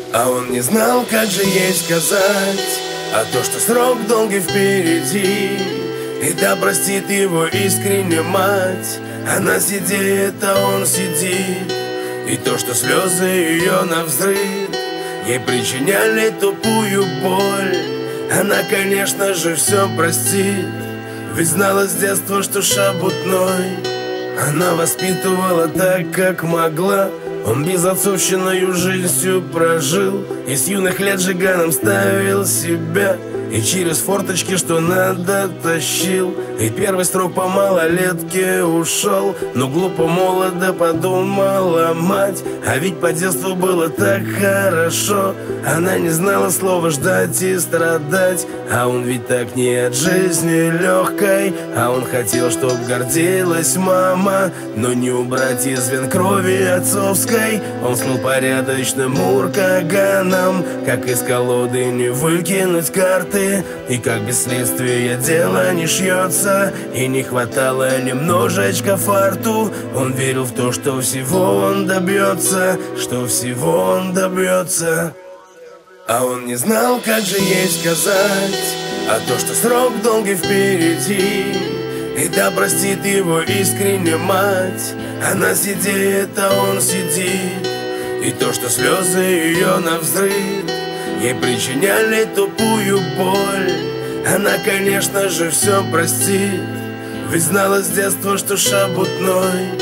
А он не знал, как же ей сказать, а то, что срок долгий впереди, и да простит его искренне мать. Она сидит, а он сидит, и то, что слезы ее навзрыд ей причиняли тупую боль, она, конечно же, все простит, ведь знала с детства, что шабутной она воспитывала так, как могла. Он безотцовщиною жизнью прожил, и с юных лет жиганом ставил себя, и через форточки, что надо, тащил. И первый срок по малолетке ушел, но глупо молодо подумала мать. А ведь по детству было так хорошо, она не знала слова ждать и страдать. А он ведь так не от жизни легкой, а он хотел, чтоб гордилась мама, но не убрать из вен крови отцовской. Он стал порядочным уркаганом, как из колоды не выкинуть карты, и как без следствия дело не шьется, и не хватало немножечко фарту. Он верил в то, что всего он добьется, что всего он добьется. А он не знал, как же ей сказать, а то, что срок долгий впереди, и да простит его искренне мать. Она сидит, а он сидит, и то, что слезы ее навзрыд ей причиняли тупую боль, она, конечно же, все простит, ведь знала с детства, что шабутной.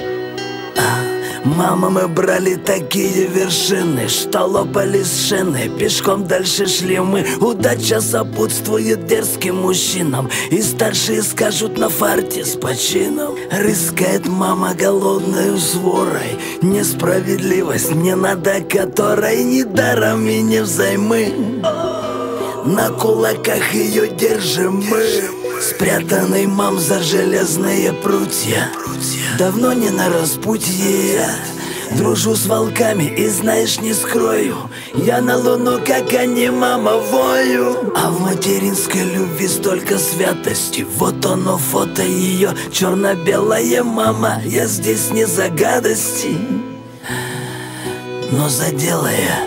Мама, мы брали такие вершины, что лопали шины, пешком дальше шли мы. Удача сопутствует дерзким мужчинам, и старшие скажут на фарте с почином. Рыскает мама голодной сворой, несправедливость мне надо которой недаром и не взаймы. На кулаках ее держим мы, спрятанный мам за железные прутья. Давно не на распутье, дружу с волками и, знаешь, не скрою, я на луну, как они, мама, вою. А в материнской любви столько святости, вот оно фото ее, черно-белая мама. Я здесь не за гадости, но за делая.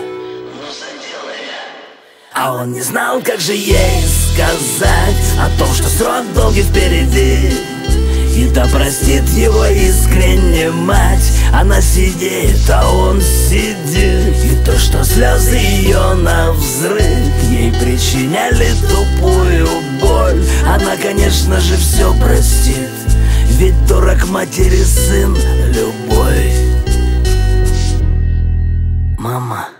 А он не знал, как же ей сказать о том, что срок долгий впереди, и да простит его искренне мать. Она сидит, а он сидит, и то, что слезы ее навзрыд ей причиняли тупую боль, она, конечно же, все простит, ведь дурак матери сын любовь. Мама.